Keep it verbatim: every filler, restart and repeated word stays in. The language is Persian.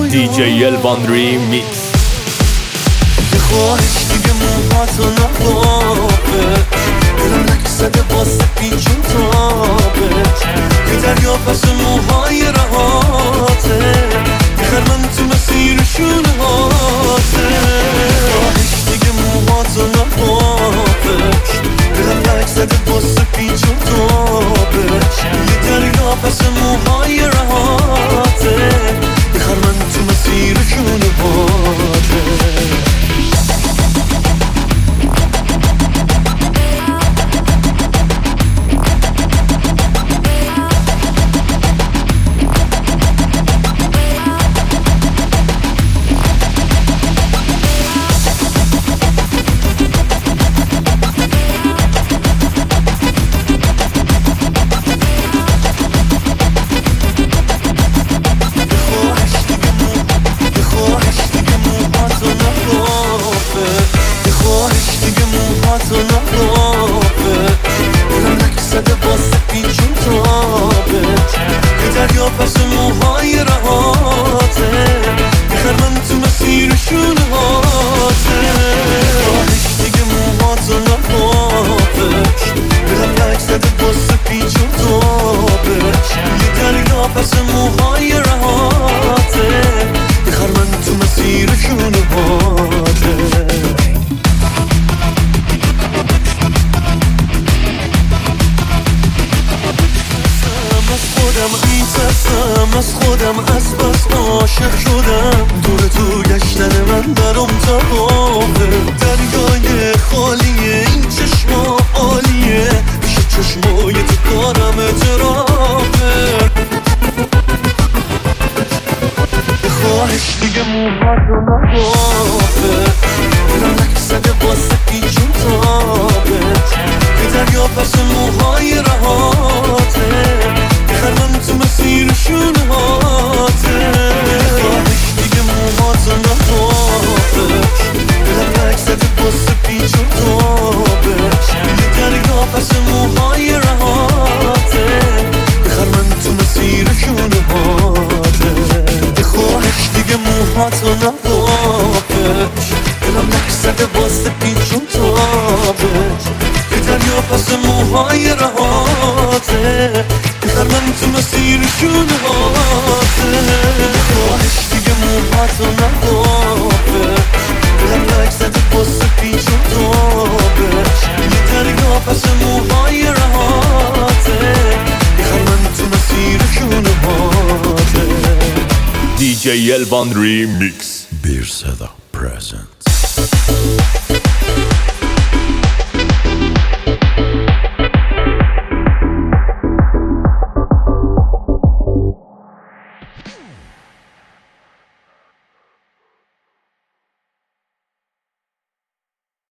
دی جی الوان ریمیکس. یه خواهش دیگه موهاتو نخوابه، دلم نکسده واسه پیچ و تابت، یه دریا پس موهای رهاته، بخر من تو مسیر شونه هاته. خواهش دیگه موهاتو نخوابه، دلم نکسده واسه پیچ و تابت، یه دریا پس موهای رهاته، بخر من تو مسیر شونه هاته. از خودم از بس عاشق شدم، دور تو گشتن من برام تباهه، دریای خالیه این چشما عالیه، پیش چشمای تو کارم اعترافه. خواهش دیگه موهاتو نخوابه، دلم نکسده واسه پیچ و تابت، یه دریا پس موهای رهاته، بخر من تو مسیر شونه هاته. خواهش دیگه موهاتو نخوابه، دلم نکسده واسه پیچ و تابت، یه دریا پس موهای رهاته، بخر من تو مسیر شونه هاته. خواهش دیگه موهاتو نخوابه، دلم نکسده واسه پیچ و تابت، یه دریا پس موهای رهاته، بخر من تو مسیر شونه هاته. خواهش دیگه موهاتو نخوابه، دلم نکسده واسه پیچ و تابت، یه دریا پس موهای رهاته، بخر من تو مسیر شونه هاته. دی جی الوان ریمیکس. Bir Seda presents.